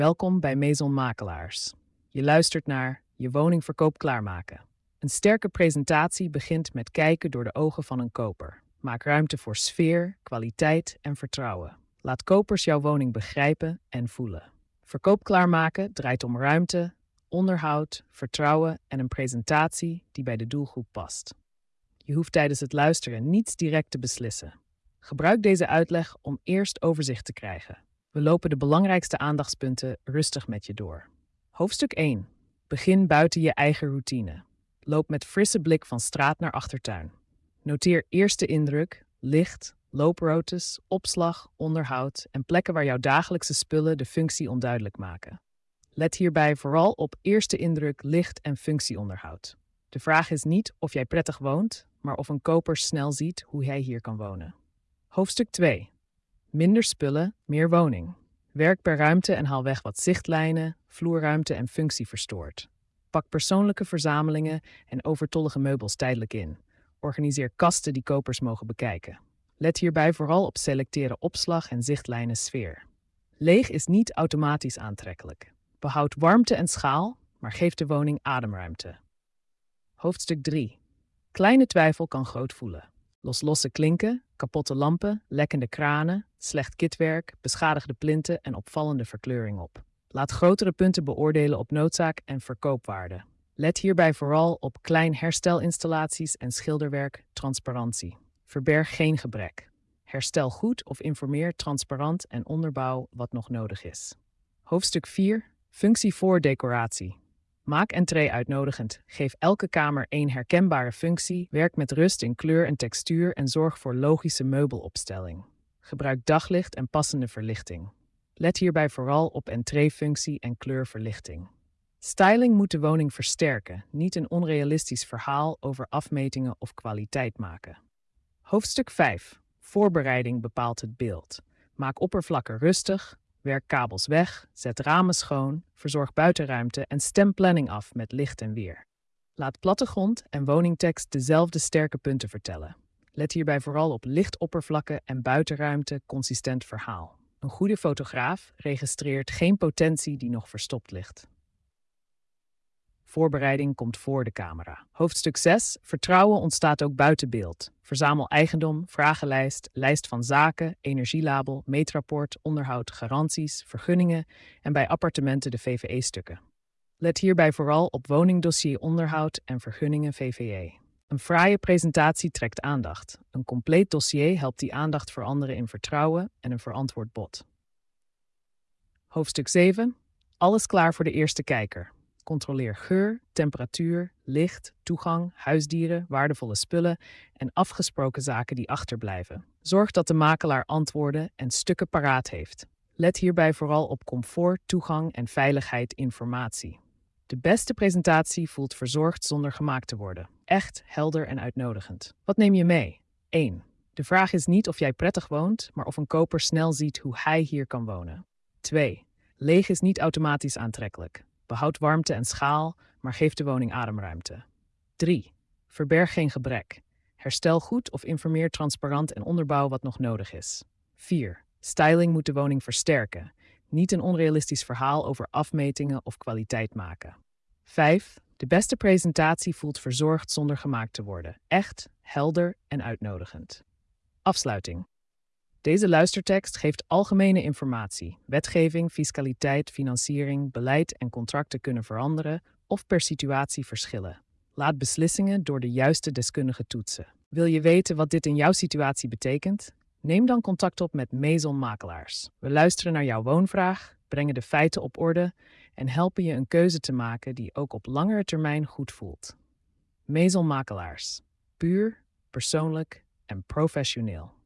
Welkom bij Maison Makelaars. Je luistert naar Je woningverkoop klaarmaken. Een sterke presentatie begint met kijken door de ogen van een koper. Maak ruimte voor sfeer, kwaliteit en vertrouwen. Laat kopers jouw woning begrijpen en voelen. Verkoop klaarmaken draait om ruimte, onderhoud, vertrouwen en een presentatie die bij de doelgroep past. Je hoeft tijdens het luisteren niets direct te beslissen. Gebruik deze uitleg om eerst overzicht te krijgen. We lopen de belangrijkste aandachtspunten rustig met je door. Hoofdstuk 1. Begin buiten je eigen routine. Loop met frisse blik van straat naar achtertuin. Noteer eerste indruk, licht, looproutes, opslag, onderhoud en plekken waar jouw dagelijkse spullen de functie onduidelijk maken. Let hierbij vooral op eerste indruk, licht en functieonderhoud. De vraag is niet of jij prettig woont, maar of een koper snel ziet hoe hij hier kan wonen. Hoofdstuk 2. Minder spullen, meer woning. Werk per ruimte en haal weg wat zichtlijnen, vloerruimte en functie verstoort. Pak persoonlijke verzamelingen en overtollige meubels tijdelijk in. Organiseer kasten die kopers mogen bekijken. Let hierbij vooral op selecteren opslag en zichtlijnen sfeer. Leeg is niet automatisch aantrekkelijk. Behoud warmte en schaal, maar geef de woning ademruimte. Hoofdstuk 3. Kleine twijfel kan groot voelen. Los losse klinken, kapotte lampen, lekkende kranen, slecht kitwerk, beschadigde plinten en opvallende verkleuring op. Laat grotere punten beoordelen op noodzaak en verkoopwaarde. Let hierbij vooral op klein herstelinstallaties en schilderwerk, transparantie. Verberg geen gebrek. Herstel goed of informeer transparant en onderbouw wat nog nodig is. Hoofdstuk 4. Functie voor decoratie. Maak entree uitnodigend. Geef elke kamer één herkenbare functie. Werk met rust in kleur en textuur en zorg voor logische meubelopstelling. Gebruik daglicht en passende verlichting. Let hierbij vooral op entreefunctie en kleurverlichting. Styling moet de woning versterken, niet een onrealistisch verhaal over afmetingen of kwaliteit maken. Hoofdstuk 5. Voorbereiding bepaalt het beeld. Maak oppervlakken rustig. Werk kabels weg, zet ramen schoon, verzorg buitenruimte en stem planning af met licht en weer. Laat plattegrond en woningtekst dezelfde sterke punten vertellen. Let hierbij vooral op lichtoppervlakken en buitenruimte, consistent verhaal. Een goede fotograaf registreert geen potentie die nog verstopt ligt. Voorbereiding komt voor de camera. Hoofdstuk 6. Vertrouwen ontstaat ook buiten beeld. Verzamel eigendom, vragenlijst, lijst van zaken, energielabel, meetrapport, onderhoud, garanties, vergunningen en bij appartementen de VVE-stukken. Let hierbij vooral op woningdossier onderhoud en vergunningen VVE. Een fraaie presentatie trekt aandacht. Een compleet dossier helpt die aandacht veranderen in vertrouwen en een verantwoord bod. Hoofdstuk 7. Alles klaar voor de eerste kijker. Controleer geur, temperatuur, licht, toegang, huisdieren, waardevolle spullen en afgesproken zaken die achterblijven. Zorg dat de makelaar antwoorden en stukken paraat heeft. Let hierbij vooral op comfort, toegang en veiligheid informatie. De beste presentatie voelt verzorgd zonder gemaakt te worden. Echt, helder en uitnodigend. Wat neem je mee? 1. De vraag is niet of jij prettig woont, maar of een koper snel ziet hoe hij hier kan wonen. 2. Leeg is niet automatisch aantrekkelijk. Behoud warmte en schaal, maar geef de woning ademruimte. 3. Verberg geen gebrek. Herstel goed of informeer transparant en onderbouw wat nog nodig is. 4. Styling moet de woning versterken. Niet een onrealistisch verhaal over afmetingen of kwaliteit maken. 5. De beste presentatie voelt verzorgd zonder gemaakt te worden. Echt, helder en uitnodigend. Afsluiting. Deze luistertekst geeft algemene informatie. Wetgeving, fiscaliteit, financiering, beleid en contracten kunnen veranderen of per situatie verschillen. Laat beslissingen door de juiste deskundige toetsen. Wil je weten wat dit in jouw situatie betekent? Neem dan contact op met Maison Makelaars. We luisteren naar jouw woonvraag, brengen de feiten op orde en helpen je een keuze te maken die ook op langere termijn goed voelt. Maison Makelaars. Puur, persoonlijk en professioneel.